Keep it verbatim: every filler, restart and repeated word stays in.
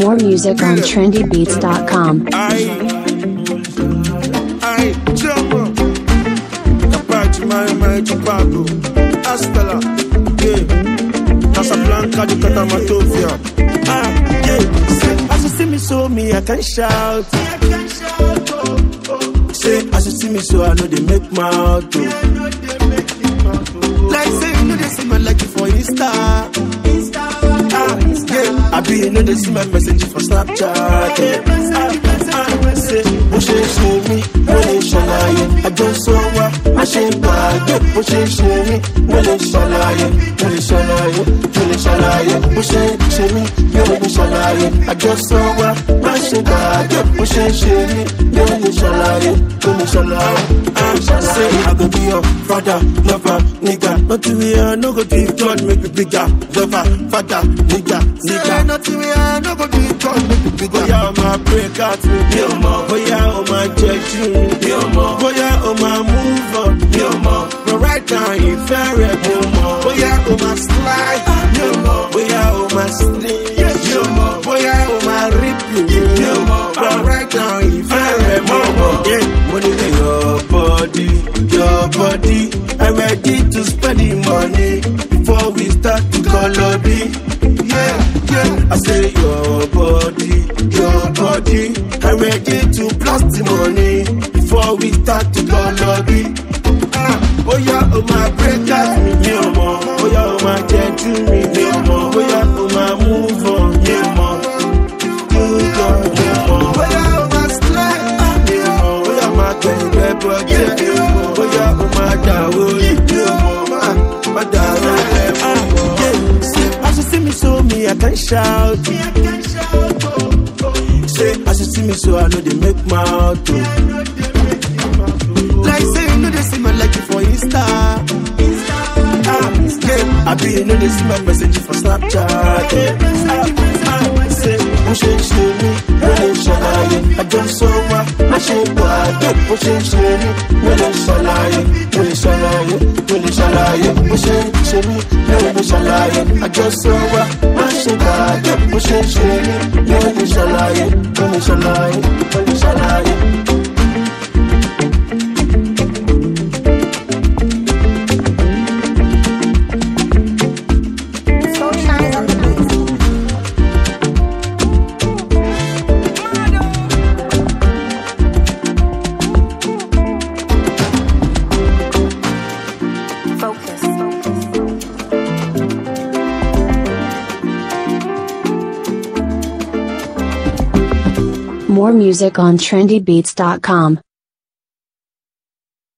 More music on trendy beats dot com. Aye, aye, chama. Capacho, my, my, Chicago. Astela, yeah. Casablanca, de Catamatofia. Ah, yeah. As you see me, so me, I can shout. Say, as you see me, so I know they make mouth. Like say, you know they see my like for Insta. Ah, yeah. I be, you know they see my message for Snapchat. Yeah. Ah, ah, say, push it, show me, when they shine. I just saw what I should buy. Yeah, push it, show me, when they shine. When they shine, when they shine. Push it, show me, when they shine. I just saw what I should buy. Yeah, push it, show me, when they shine. When they shine. Ah, say, I go be your father, lover, nigga. Not to me, I no go to God, make it bigger. Lover, father, nigga, nigga. Not to me, I no go to God, make it bigger. Yeah, my break out, yo, ma. Boya, oh my judge, yo, ma. Boya, oh my move on, yo, ma. But right now, you fair, yo, ma. Boya, oh my slide, yo, ma. Boya, oh my sling, yo, ma. Boya, oh my rip, yo, ma. But right now, you fair, yo, ma. Yeah, money in your body, your body. I'm ready to spend the money before we start to call it. Yeah, yeah. I say your body, your body. I'm ready to blast the money before we start to call it. Ah, oh yeah, oh my breakers, me no more. Oh yeah, oh my gentle, me no more. Oh yeah, oh my move on, no more. Move on, no more. Oh yeah, oh my slide, no more. Oh yeah, my baby, project, no more. Oh yeah, oh my dawo, no more. My dawo, yeah. As you see me, so me I can shout. Say, as you see me, so I know they make mouth. Like say, you know they see my like for Insta. Ah, yeah. I be, you know they see my message for Snapchat. Yeah. Ah, ah, say, push it, show me, when they shine. I just saw what I should buy. Yeah, push it, show me, when they shine. When they shine, when they shine. Push it, show me, when they shine. I just saw what I should buy. Yeah, push it, show me, when they shine. When they shine, when they shine. More music on trendy beats dot com.